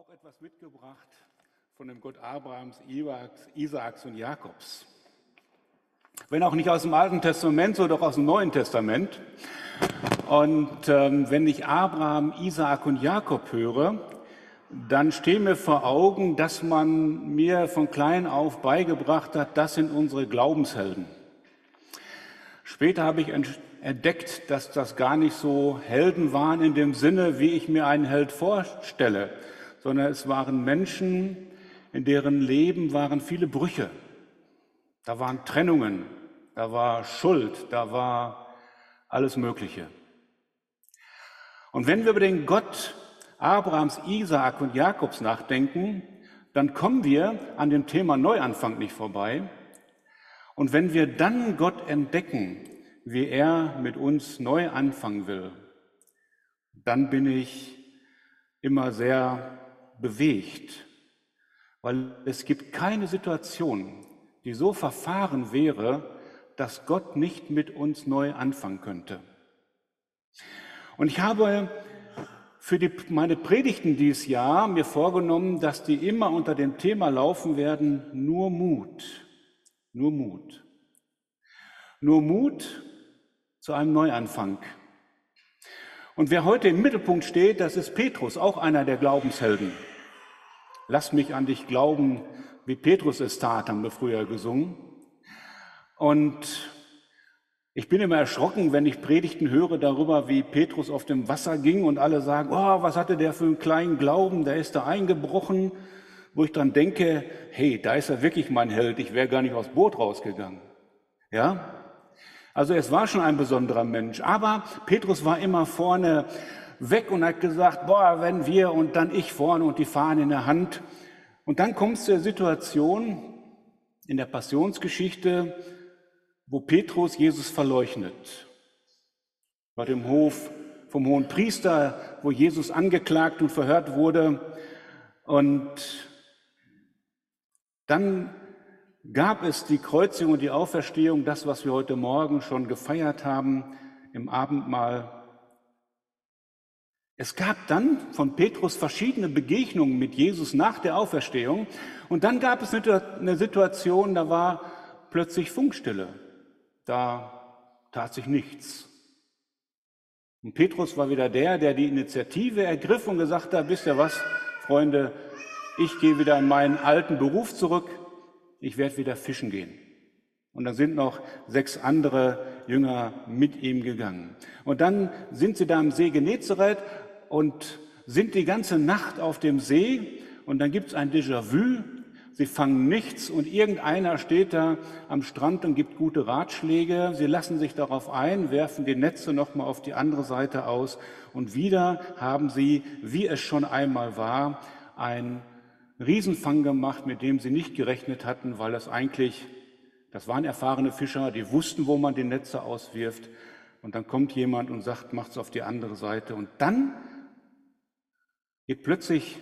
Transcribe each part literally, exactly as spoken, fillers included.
auch etwas mitgebracht von dem Gott Abrahams, Isaaks und Jakobs. Wenn auch nicht aus dem Alten Testament, so doch aus dem Neuen Testament. Und ähm, wenn ich Abraham, Isaak und Jakob höre, dann steht mir vor Augen, dass man mir von klein auf beigebracht hat, das sind unsere Glaubenshelden. Später habe ich entdeckt, dass das gar nicht so Helden waren in dem Sinne, wie ich mir einen Held vorstelle, sondern es waren Menschen, in deren Leben waren viele Brüche. Da waren Trennungen, da war Schuld, da war alles Mögliche. Und wenn wir über den Gott Abrahams, Isaak und Jakobs nachdenken, dann kommen wir an dem Thema Neuanfang nicht vorbei. Und wenn wir dann Gott entdecken, wie er mit uns neu anfangen will, dann bin ich immer sehr bewegt, weil es gibt keine Situation, die so verfahren wäre, dass Gott nicht mit uns neu anfangen könnte. Und ich habe für die, meine Predigten dieses Jahr mir vorgenommen, dass die immer unter dem Thema laufen werden, nur Mut, nur Mut. Nur Mut zu einem Neuanfang. Und wer heute im Mittelpunkt steht, das ist Petrus, auch einer der Glaubenshelden. Lass mich an dich glauben, wie Petrus es tat, haben wir früher gesungen. Und ich bin immer erschrocken, wenn ich Predigten höre darüber, wie Petrus auf dem Wasser ging und alle sagen, oh, was hatte der für einen kleinen Glauben, der ist da eingebrochen, wo ich dran denke, hey, da ist er wirklich mein Held, ich wäre gar nicht aus dem Boot rausgegangen. Ja? Also es war schon ein besonderer Mensch, aber Petrus war immer vorne weg und hat gesagt, boah, wenn wir und dann ich vorne und die Fahne in der Hand. Und dann kommt es zur Situation in der Passionsgeschichte, wo Petrus Jesus verleugnet. Bei dem Hof vom hohen Priester, wo Jesus angeklagt und verhört wurde. Und dann gab es die Kreuzigung und die Auferstehung, das, was wir heute Morgen schon gefeiert haben im Abendmahl. Es gab dann von Petrus verschiedene Begegnungen mit Jesus nach der Auferstehung. Und dann gab es eine Situation, da war plötzlich Funkstille. Da tat sich nichts. Und Petrus war wieder der, der die Initiative ergriff und gesagt hat, wisst ihr was, Freunde, ich gehe wieder in meinen alten Beruf zurück, ich werde wieder fischen gehen. Und dann sind noch sechs andere Jünger mit ihm gegangen. Und dann sind sie da am See Genezareth und sind die ganze Nacht auf dem See und dann gibt es ein Déjà-vu. Sie fangen nichts und irgendeiner steht da am Strand und gibt gute Ratschläge. Sie lassen sich darauf ein, werfen die Netze nochmal auf die andere Seite aus und wieder haben sie, wie es schon einmal war, einen Riesenfang gemacht, mit dem sie nicht gerechnet hatten, weil das eigentlich, das waren erfahrene Fischer, die wussten, wo man die Netze auswirft. Und dann kommt jemand und sagt, macht's auf die andere Seite. Und dann geht plötzlich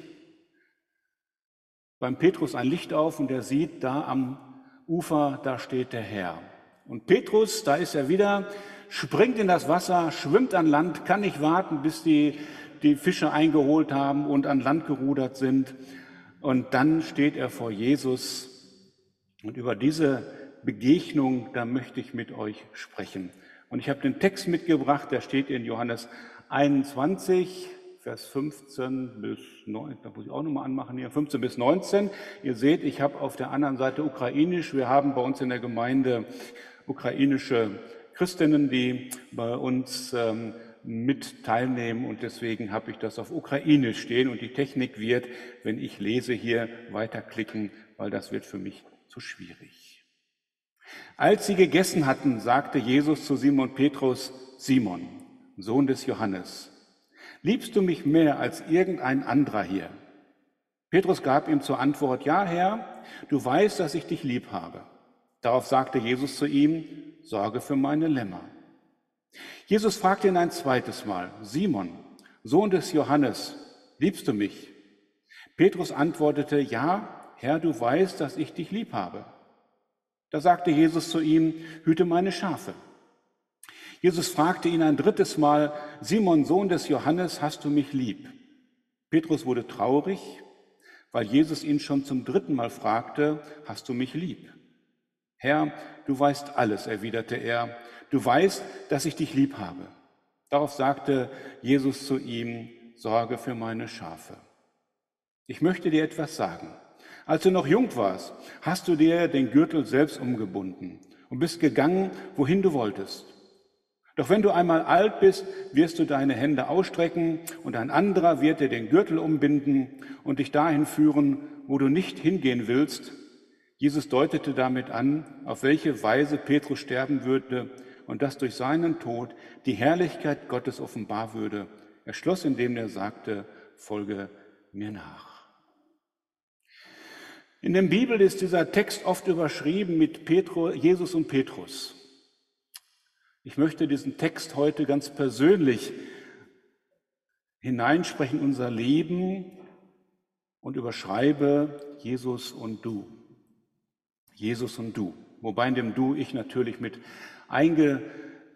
beim Petrus ein Licht auf und er sieht, da am Ufer, da steht der Herr. Und Petrus, da ist er wieder, springt in das Wasser, schwimmt an Land, kann nicht warten, bis die, die Fische eingeholt haben und an Land gerudert sind. Und dann steht er vor Jesus. Und über diese Begegnung, da möchte ich mit euch sprechen. Und ich habe den Text mitgebracht, der steht in Johannes einundzwanzig, Vers fünfzehn bis neunzehn, da muss ich auch nochmal anmachen hier, fünfzehn bis neunzehn. Ihr seht, ich habe auf der anderen Seite Ukrainisch. Wir haben bei uns in der Gemeinde ukrainische Christinnen, die bei uns ähm, mit teilnehmen und deswegen habe ich das auf Ukrainisch stehen und die Technik wird, wenn ich lese, hier weiterklicken, weil das wird für mich zu schwierig. Als sie gegessen hatten, sagte Jesus zu Simon Petrus, Simon, Sohn des Johannes, liebst du mich mehr als irgendein anderer hier? Petrus gab ihm zur Antwort, ja, Herr, du weißt, dass ich dich lieb habe. Darauf sagte Jesus zu ihm, sorge für meine Lämmer. Jesus fragte ihn ein zweites Mal, Simon, Sohn des Johannes, liebst du mich? Petrus antwortete, ja, Herr, du weißt, dass ich dich lieb habe. Da sagte Jesus zu ihm, hüte meine Schafe. Jesus fragte ihn ein drittes Mal, Simon, Sohn des Johannes, hast du mich lieb? Petrus wurde traurig weil Jesus ihn schon zum dritten Mal fragte, hast du mich lieb? Herr, du weißt alles, erwiderte er, du weißt, dass ich dich lieb habe. Darauf sagte Jesus zu ihm, sorge für meine Schafe. Ich möchte dir etwas sagen. Als du noch jung warst, hast du dir den Gürtel selbst umgebunden und bist gegangen, wohin du wolltest. Doch wenn du einmal alt bist, wirst du deine Hände ausstrecken und ein anderer wird dir den Gürtel umbinden und dich dahin führen, wo du nicht hingehen willst. Jesus deutete damit an, auf welche Weise Petrus sterben würde und dass durch seinen Tod die Herrlichkeit Gottes offenbar würde. Er schloss, indem er sagte, folge mir nach. In der Bibel ist dieser Text oft überschrieben mit Petrus, Jesus und Petrus. Ich möchte diesen Text heute ganz persönlich hineinsprechen in unser Leben und überschreibe Jesus und du. Jesus und du. Wobei in dem Du ich natürlich mit eingerechnet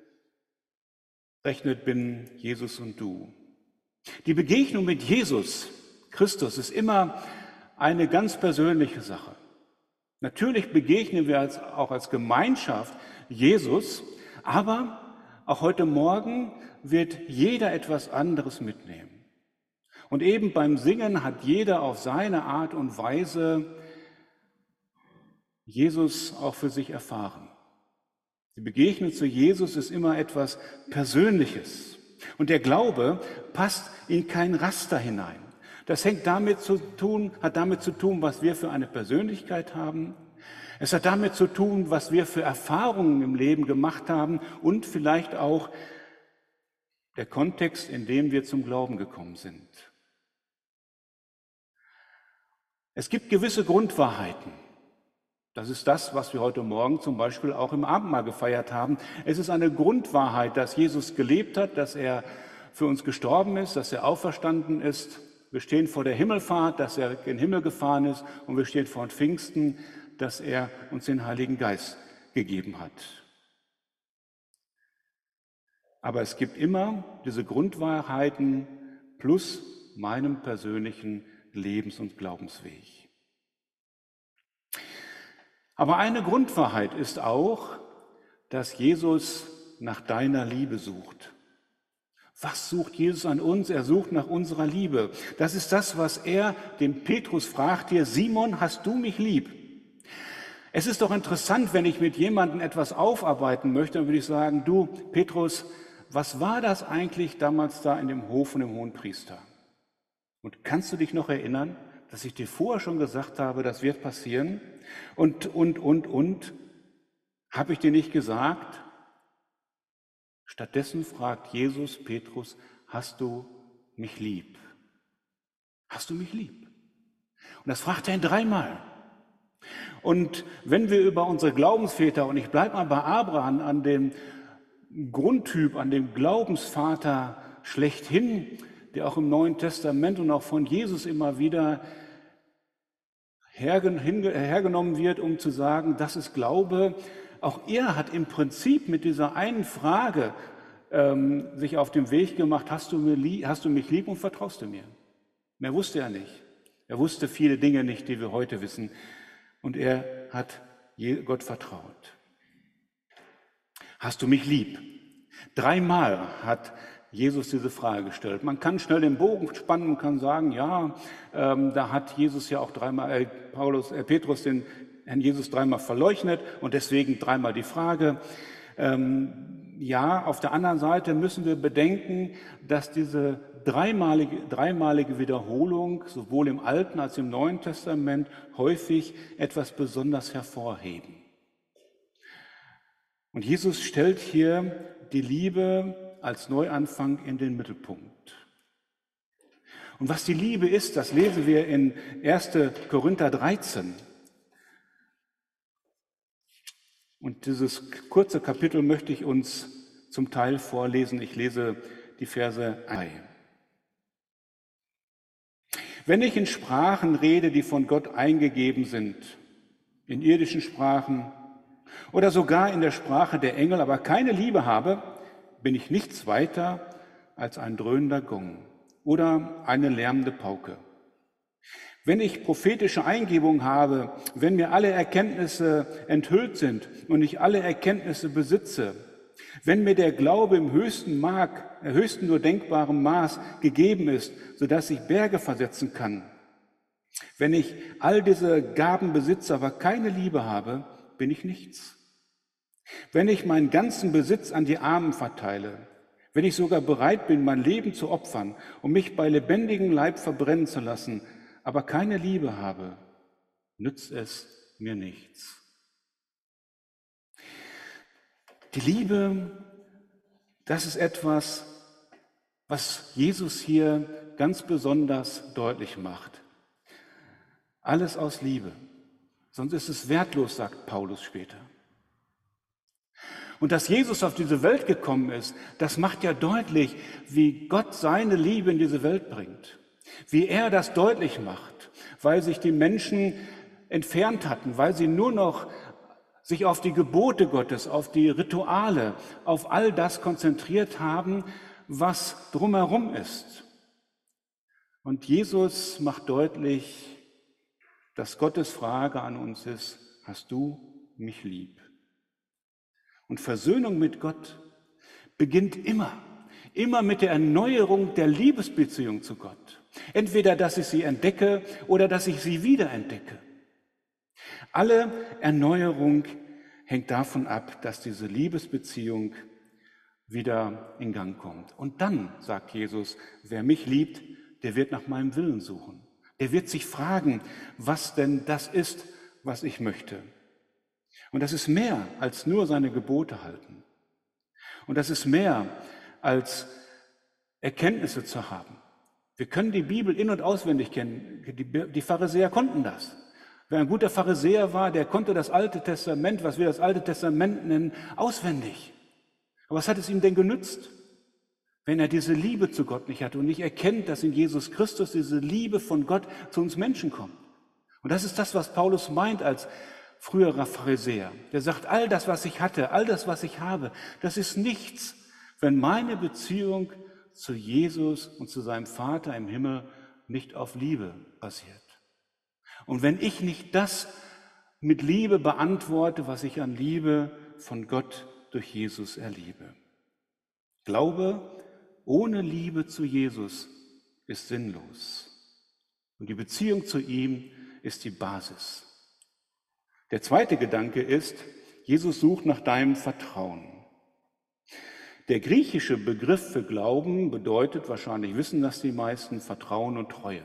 bin, Jesus und du. Die Begegnung mit Jesus Christus ist immer eine ganz persönliche Sache. Natürlich begegnen wir als, auch als Gemeinschaft Jesus, aber auch heute Morgen wird jeder etwas anderes mitnehmen. Und eben beim Singen hat jeder auf seine Art und Weise Jesus auch für sich erfahren. Die Begegnung zu Jesus ist immer etwas Persönliches. Und der Glaube passt in kein Raster hinein. Das hängt damit zu tun, hat damit zu tun, was wir für eine Persönlichkeit haben. Es hat damit zu tun, was wir für Erfahrungen im Leben gemacht haben und vielleicht auch der Kontext, in dem wir zum Glauben gekommen sind. Es gibt gewisse Grundwahrheiten. Das ist das, was wir heute Morgen zum Beispiel auch im Abendmahl gefeiert haben. Es ist eine Grundwahrheit, dass Jesus gelebt hat, dass er für uns gestorben ist, dass er auferstanden ist. Wir stehen vor der Himmelfahrt, dass er in den Himmel gefahren ist, und wir stehen vor Pfingsten, dass er uns den Heiligen Geist gegeben hat. Aber es gibt immer diese Grundwahrheiten plus meinem persönlichen Lebens- und Glaubensweg. Aber eine Grundwahrheit ist auch, dass Jesus nach deiner Liebe sucht. Was sucht Jesus an uns? Er sucht nach unserer Liebe. Das ist das, was er dem Petrus fragt hier, Simon, hast du mich lieb? Es ist doch interessant, wenn ich mit jemandem etwas aufarbeiten möchte, dann würde ich sagen, du Petrus, was war das eigentlich damals da in dem Hof von dem Hohenpriester? Und kannst du dich noch erinnern, dass ich dir vorher schon gesagt habe, das wird passieren? Und, und, und, und, habe ich dir nicht gesagt? Stattdessen fragt Jesus Petrus, hast du mich lieb? Hast du mich lieb? Und das fragt er ihn dreimal. Und wenn wir über unsere Glaubensväter, und ich bleibe mal bei Abraham, an dem Grundtyp, an dem Glaubensvater schlechthin, der auch im Neuen Testament und auch von Jesus immer wieder hergenommen wird, um zu sagen, das ist Glaube. Auch er hat im Prinzip mit dieser einen Frage ähm, sich auf den Weg gemacht, hast du, mir lieb, hast du mich lieb und vertraust du mir? Mehr wusste er nicht. Er wusste viele Dinge nicht, die wir heute wissen. Und er hat Gott vertraut. Hast du mich lieb? Dreimal hat Jesus diese Frage gestellt. Man kann schnell den Bogen spannen und kann sagen, ja, ähm, da hat Jesus ja auch dreimal, äh, Paulus, äh, Petrus den Herrn Jesus dreimal verleugnet und deswegen dreimal die Frage. Ähm, ja, auf der anderen Seite müssen wir bedenken, dass diese dreimalige, dreimalige Wiederholung sowohl im Alten als im Neuen Testament häufig etwas besonders hervorheben. Und Jesus stellt hier die Liebe als Neuanfang in den Mittelpunkt. Und was die Liebe ist, das lesen wir in erster Korinther dreizehn. Und dieses kurze Kapitel möchte ich uns zum Teil vorlesen. Ich lese die Verse ein. Wenn ich in Sprachen rede, die von Gott eingegeben sind, in irdischen Sprachen oder sogar in der Sprache der Engel, aber keine Liebe habe, bin ich nichts weiter als ein dröhnender Gong oder eine lärmende Pauke. Wenn ich prophetische Eingebung habe, wenn mir alle Erkenntnisse enthüllt sind und ich alle Erkenntnisse besitze, wenn mir der Glaube im höchsten Mark, höchsten nur denkbaren Maß gegeben ist, sodass ich Berge versetzen kann, wenn ich all diese Gaben besitze, aber keine Liebe habe, bin ich nichts. Wenn ich meinen ganzen Besitz an die Armen verteile, wenn ich sogar bereit bin, mein Leben zu opfern, um mich bei lebendigem Leib verbrennen zu lassen, aber keine Liebe habe, nützt es mir nichts. Die Liebe, das ist etwas, was Jesus hier ganz besonders deutlich macht. Alles aus Liebe, sonst ist es wertlos, sagt Paulus später. Und dass Jesus auf diese Welt gekommen ist, das macht ja deutlich, wie Gott seine Liebe in diese Welt bringt. Wie er das deutlich macht, weil sich die Menschen entfernt hatten, weil sie nur noch sich auf die Gebote Gottes, auf die Rituale, auf all das konzentriert haben, was drumherum ist. Und Jesus macht deutlich, dass Gottes Frage an uns ist, hast du mich lieb? Und Versöhnung mit Gott beginnt immer, immer mit der Erneuerung der Liebesbeziehung zu Gott. Entweder, dass ich sie entdecke oder dass ich sie wiederentdecke. Alle Erneuerung hängt davon ab, dass diese Liebesbeziehung wieder in Gang kommt. Und dann, sagt Jesus, wer mich liebt, der wird nach meinem Willen suchen. Der wird sich fragen, was denn das ist, was ich möchte. Und das ist mehr als nur seine Gebote halten. Und das ist mehr als Erkenntnisse zu haben. Wir können die Bibel in- und auswendig kennen. Die, die Pharisäer konnten das. Wer ein guter Pharisäer war, der konnte das Alte Testament, was wir das Alte Testament nennen, auswendig. Aber was hat es ihm denn genützt, wenn er diese Liebe zu Gott nicht hatte und nicht erkennt, dass in Jesus Christus diese Liebe von Gott zu uns Menschen kommt? Und das ist das, was Paulus meint als früherer Pharisäer. Der sagt, all das, was ich hatte, all das, was ich habe, das ist nichts, wenn meine Beziehung zu Jesus und zu seinem Vater im Himmel nicht auf Liebe basiert. Und wenn ich nicht das mit Liebe beantworte, was ich an Liebe von Gott durch Jesus erlebe. Glaube ohne Liebe zu Jesus ist sinnlos. Und die Beziehung zu ihm ist die Basis. Der zweite Gedanke ist, Jesus sucht nach deinem Vertrauen. Der griechische Begriff für Glauben bedeutet, wahrscheinlich wissen das die meisten, Vertrauen und Treue.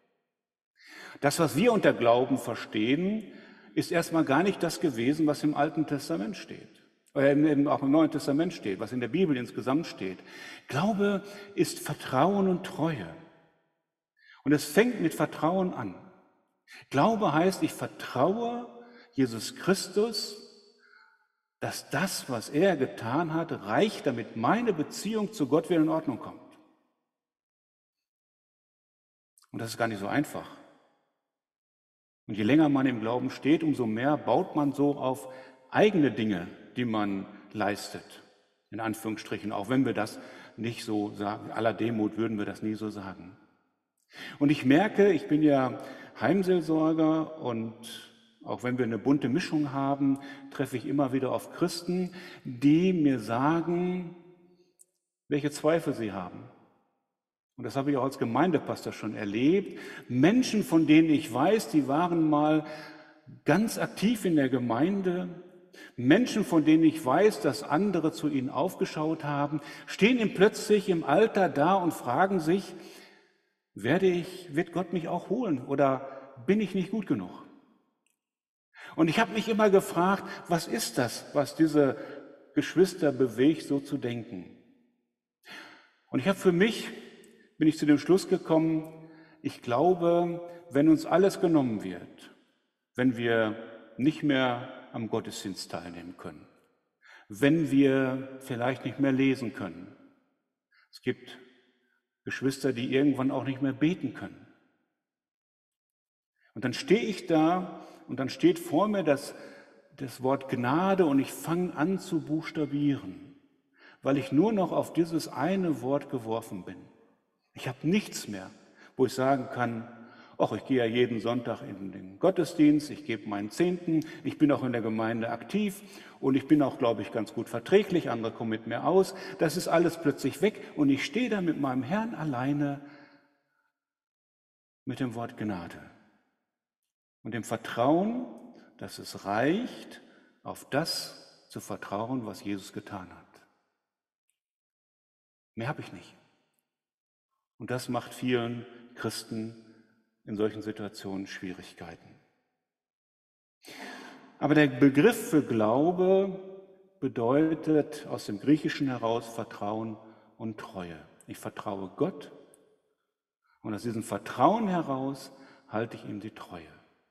Das, was wir unter Glauben verstehen, ist erstmal gar nicht das gewesen, was im Alten Testament steht. Oder auch im Neuen Testament steht, was in der Bibel insgesamt steht. Glaube ist Vertrauen und Treue. Und es fängt mit Vertrauen an. Glaube heißt, ich vertraue Jesus Christus, dass das, was er getan hat, reicht, damit meine Beziehung zu Gott wieder in Ordnung kommt. Und das ist gar nicht so einfach. Und je länger man im Glauben steht, umso mehr baut man so auf eigene Dinge, die man leistet. In Anführungsstrichen, auch wenn wir das nicht so sagen, aller Demut würden wir das nie so sagen. Und ich merke, ich bin ja Heimseelsorger und auch wenn wir eine bunte Mischung haben, treffe ich immer wieder auf Christen, die mir sagen, welche Zweifel sie haben. Und das habe ich auch als Gemeindepastor schon erlebt. Menschen, von denen ich weiß, die waren mal ganz aktiv in der Gemeinde. Menschen, von denen ich weiß, dass andere zu ihnen aufgeschaut haben, stehen ihm plötzlich im Alter da und fragen sich, werde ich, wird Gott mich auch holen oder bin ich nicht gut genug? Und ich habe mich immer gefragt, was ist das, was diese Geschwister bewegt, so zu denken? Und ich habe für mich, bin ich zu dem Schluss gekommen, ich glaube, wenn uns alles genommen wird, wenn wir nicht mehr am Gottesdienst teilnehmen können, wenn wir vielleicht nicht mehr lesen können, es gibt Geschwister, die irgendwann auch nicht mehr beten können. Und dann stehe ich da und dann steht vor mir das, das Wort Gnade und ich fange an zu buchstabieren, weil ich nur noch auf dieses eine Wort geworfen bin. Ich habe nichts mehr, wo ich sagen kann, ach, ich gehe ja jeden Sonntag in den Gottesdienst, ich gebe meinen Zehnten, ich bin auch in der Gemeinde aktiv und ich bin auch, glaube ich, ganz gut verträglich, andere kommen mit mir aus. Das ist alles plötzlich weg und ich stehe da mit meinem Herrn alleine mit dem Wort Gnade und dem Vertrauen, dass es reicht, auf das zu vertrauen, was Jesus getan hat. Mehr habe ich nicht. Und das macht vielen Christen in solchen Situationen Schwierigkeiten. Aber der Begriff für Glaube bedeutet aus dem Griechischen heraus Vertrauen und Treue. Ich vertraue Gott und aus diesem Vertrauen heraus halte ich ihm die Treue.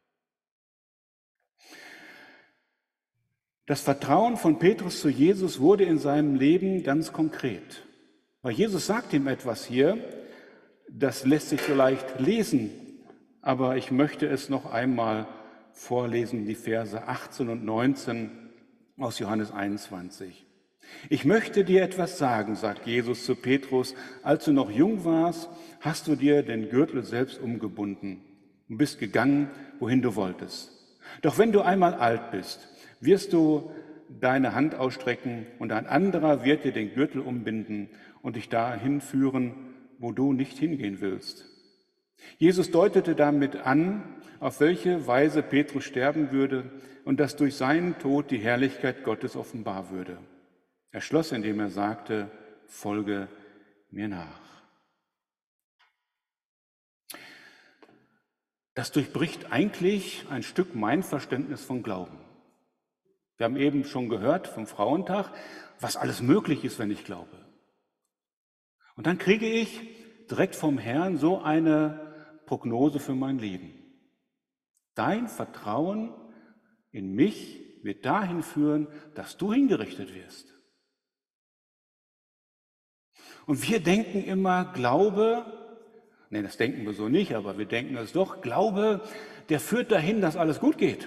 Das Vertrauen von Petrus zu Jesus wurde in seinem Leben ganz konkret. Weil Jesus sagt ihm etwas hier, das lässt sich vielleicht lesen, aber ich möchte es noch einmal vorlesen, die Verse achtzehn und neunzehn aus Johannes einundzwanzig. Ich möchte dir etwas sagen, sagt Jesus zu Petrus, als du noch jung warst, hast du dir den Gürtel selbst umgebunden und bist gegangen, wohin du wolltest. Doch wenn du einmal alt bist, wirst du deine Hand ausstrecken und ein anderer wird dir den Gürtel umbinden und dich dahin führen, wo du nicht hingehen willst. Jesus deutete damit an, auf welche Weise Petrus sterben würde und dass durch seinen Tod die Herrlichkeit Gottes offenbar würde. Er schloss, indem er sagte, folge mir nach. Das durchbricht eigentlich ein Stück mein Verständnis von Glauben. Wir haben eben schon gehört vom Frauentag, was alles möglich ist, wenn ich glaube. Und dann kriege ich direkt vom Herrn so eine Prognose für mein Leben. Dein Vertrauen in mich wird dahin führen, dass du hingerichtet wirst. Und wir denken immer, Glaube, nee, das denken wir so nicht, aber wir denken es doch, Glaube, der führt dahin, dass alles gut geht.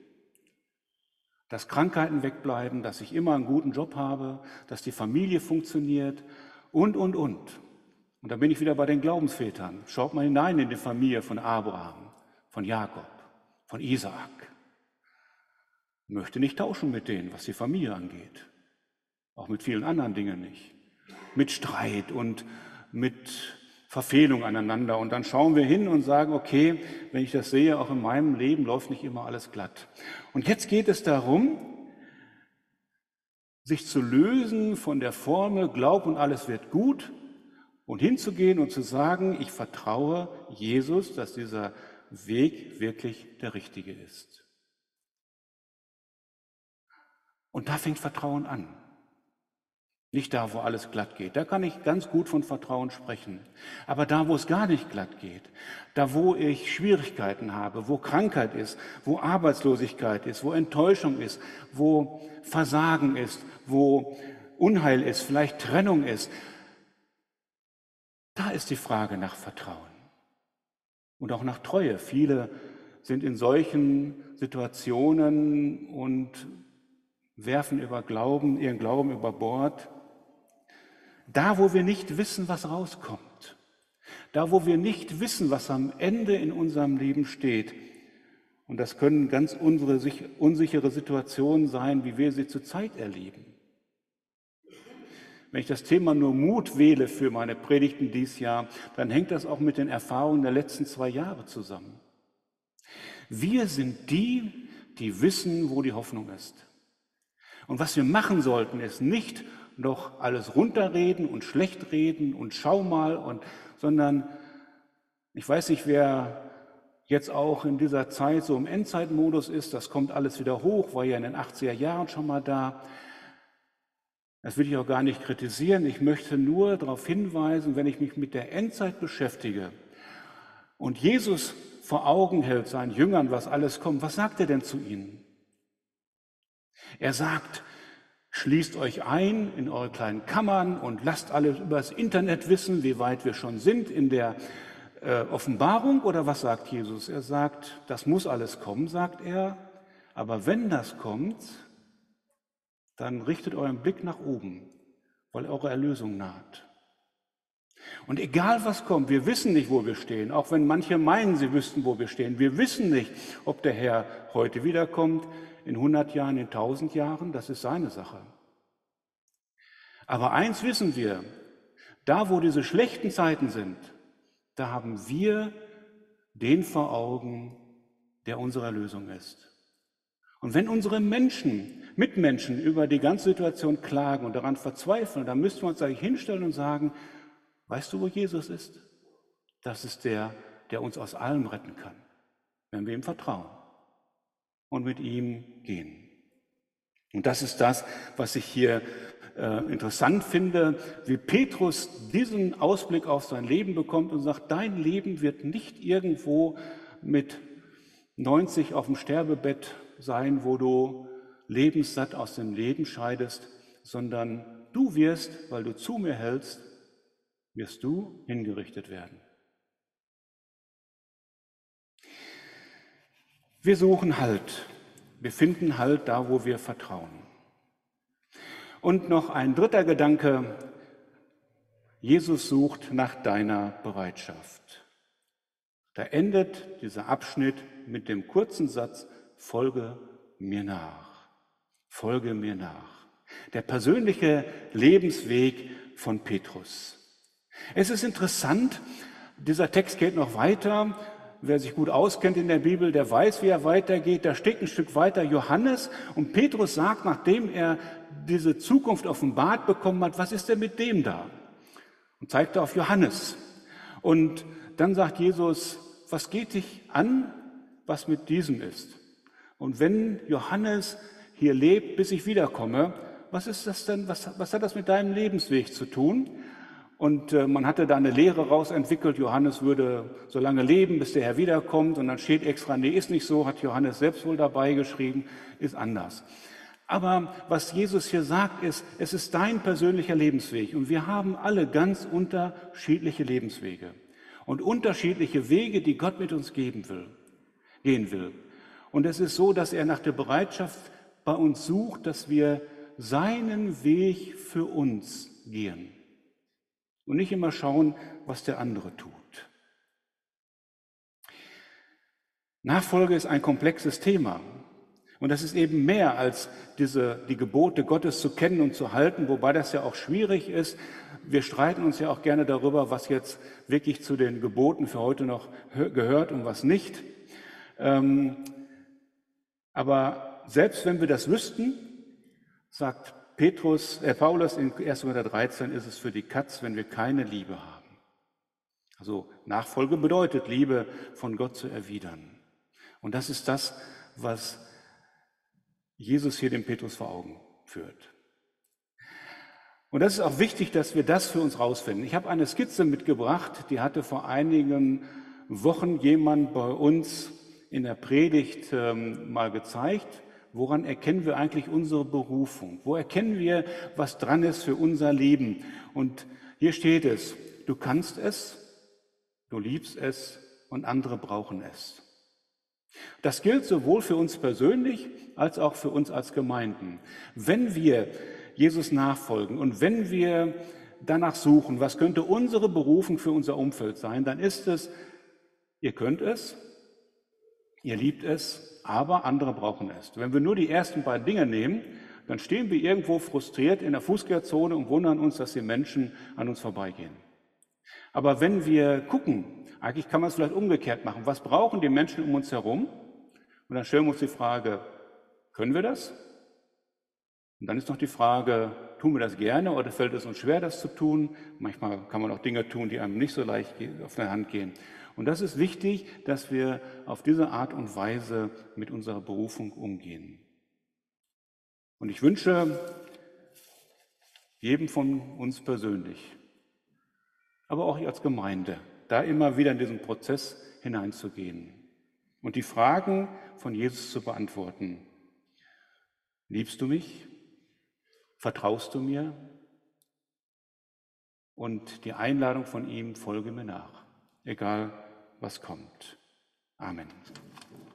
Dass Krankheiten wegbleiben, dass ich immer einen guten Job habe, dass die Familie funktioniert und, und, und. Und da bin ich wieder bei den Glaubensvätern. Schaut mal hinein in die Familie von Abraham, von Jakob, von Isaak. Ich möchte nicht tauschen mit denen, was die Familie angeht. Auch mit vielen anderen Dingen nicht. Mit Streit und mit Verfehlung aneinander. Und dann schauen wir hin und sagen, okay, wenn ich das sehe, auch in meinem Leben läuft nicht immer alles glatt. Und jetzt geht es darum, sich zu lösen von der Formel, glaub und alles wird gut, und hinzugehen und zu sagen, ich vertraue Jesus, dass dieser Weg wirklich der richtige ist. Und da fängt Vertrauen an. Nicht da, wo alles glatt geht. Da kann ich ganz gut von Vertrauen sprechen. Aber da, wo es gar nicht glatt geht, da, wo ich Schwierigkeiten habe, wo Krankheit ist, wo Arbeitslosigkeit ist, wo Enttäuschung ist, wo Versagen ist, wo Unheil ist, vielleicht Trennung ist, da ist die Frage nach Vertrauen und auch nach Treue. Viele sind in solchen Situationen und werfen über Glauben, ihren Glauben über Bord. Da, wo wir nicht wissen, was rauskommt, da, wo wir nicht wissen, was am Ende in unserem Leben steht, und das können ganz unsere unsichere Situationen sein, wie wir sie zurzeit erleben. Wenn ich das Thema nur Mut wähle für meine Predigten dieses Jahr, dann hängt das auch mit den Erfahrungen der letzten zwei Jahre zusammen. Wir sind die, die wissen, wo die Hoffnung ist. Und was wir machen sollten, ist nicht noch alles runterreden und schlecht reden und schau mal, und, sondern ich weiß nicht, wer jetzt auch in dieser Zeit so im Endzeitmodus ist, das kommt alles wieder hoch, war ja in den achtziger Jahren schon mal da. Das will ich auch gar nicht kritisieren. Ich möchte nur darauf hinweisen, wenn ich mich mit der Endzeit beschäftige und Jesus vor Augen hält, seinen Jüngern, was alles kommt, was sagt er denn zu ihnen? Er sagt, schließt euch ein in eure kleinen Kammern und lasst alle über das Internet wissen, wie weit wir schon sind in der äh, Offenbarung. Oder was sagt Jesus? Er sagt, das muss alles kommen, sagt er. Aber wenn das kommt, dann richtet euren Blick nach oben, weil eure Erlösung naht. Und egal was kommt, wir wissen nicht, wo wir stehen, auch wenn manche meinen, sie wüssten, wo wir stehen. Wir wissen nicht, ob der Herr heute wiederkommt, in hundert Jahren, in tausend Jahren, das ist seine Sache. Aber eins wissen wir, da wo diese schlechten Zeiten sind, da haben wir den vor Augen, der unsere Erlösung ist. Und wenn unsere Menschen, Mitmenschen über die ganze Situation klagen und daran verzweifeln, dann müssen wir uns eigentlich hinstellen und sagen, weißt du, wo Jesus ist? Das ist der, der uns aus allem retten kann, wenn wir ihm vertrauen und mit ihm gehen. Und das ist das, was ich hier äh, interessant finde, wie Petrus diesen Ausblick auf sein Leben bekommt und sagt, dein Leben wird nicht irgendwo mit neunzig auf dem Sterbebett sein, wo du lebenssatt aus dem Leben scheidest, sondern du wirst, weil du zu mir hältst, wirst du hingerichtet werden. Wir suchen Halt. Wir finden Halt da, wo wir vertrauen. Und noch ein dritter Gedanke. Jesus sucht nach deiner Bereitschaft. Da endet dieser Abschnitt mit dem kurzen Satz, folge mir nach. Folge mir nach. Der persönliche Lebensweg von Petrus. Es ist interessant, dieser Text geht noch weiter. Wer sich gut auskennt in der Bibel, der weiß, wie er weitergeht. Da steht ein Stück weiter Johannes und Petrus sagt, nachdem er diese Zukunft offenbart bekommen hat, was ist denn mit dem da? Und zeigt auf Johannes. Und dann sagt Jesus, was geht dich an, was mit diesem ist? Und wenn Johannes hier lebt, bis ich wiederkomme, was ist das denn, was, was hat das mit deinem Lebensweg zu tun? Und äh, man hatte da eine Lehre rausentwickelt, Johannes würde so lange leben, bis der Herr wiederkommt. Und dann steht extra, nee, ist nicht so, hat Johannes selbst wohl dabei geschrieben, ist anders. Aber was Jesus hier sagt, ist, es ist dein persönlicher Lebensweg. Und wir haben alle ganz unterschiedliche Lebenswege. Und unterschiedliche Wege, die Gott mit uns geben will, gehen will. Und es ist so, dass er nach der Bereitschaft bei uns sucht, dass wir seinen Weg für uns gehen. Und nicht immer schauen, was der andere tut. Nachfolge ist ein komplexes Thema. Und das ist eben mehr als diese, die Gebote Gottes zu kennen und zu halten, wobei das ja auch schwierig ist. Wir streiten uns ja auch gerne darüber, was jetzt wirklich zu den Geboten für heute noch gehört und was nicht. Aber selbst wenn wir das wüssten, sagt Petrus, äh, Paulus in erster Korinther dreizehn, ist es für die Katz, wenn wir keine Liebe haben. Also Nachfolge bedeutet, Liebe von Gott zu erwidern. Und das ist das, was Jesus hier dem Petrus vor Augen führt. Und das ist auch wichtig, dass wir das für uns rausfinden. Ich habe eine Skizze mitgebracht, die hatte vor einigen Wochen jemand bei uns in der Predigt ähm, mal gezeigt. Woran erkennen wir eigentlich unsere Berufung? Wo erkennen wir, was dran ist für unser Leben? Und hier steht es, du kannst es, du liebst es und andere brauchen es. Das gilt sowohl für uns persönlich als auch für uns als Gemeinden. Wenn wir Jesus nachfolgen und wenn wir danach suchen, was könnte unsere Berufung für unser Umfeld sein, dann ist es, ihr könnt es, ihr liebt es, aber andere brauchen es. Wenn wir nur die ersten beiden Dinge nehmen, dann stehen wir irgendwo frustriert in der Fußgängerzone und wundern uns, dass die Menschen an uns vorbeigehen. Aber wenn wir gucken, eigentlich kann man es vielleicht umgekehrt machen, was brauchen die Menschen um uns herum? Und dann stellen wir uns die Frage, können wir das? Und dann ist noch die Frage, tun wir das gerne oder fällt es uns schwer, das zu tun? Manchmal kann man auch Dinge tun, die einem nicht so leicht auf der Hand gehen. Und das ist wichtig, dass wir auf diese Art und Weise mit unserer Berufung umgehen. Und ich wünsche jedem von uns persönlich, aber auch als Gemeinde, da immer wieder in diesen Prozess hineinzugehen und die Fragen von Jesus zu beantworten. Liebst du mich? Vertraust du mir? Und die Einladung von ihm, folge mir nach, egal was kommt. Amen.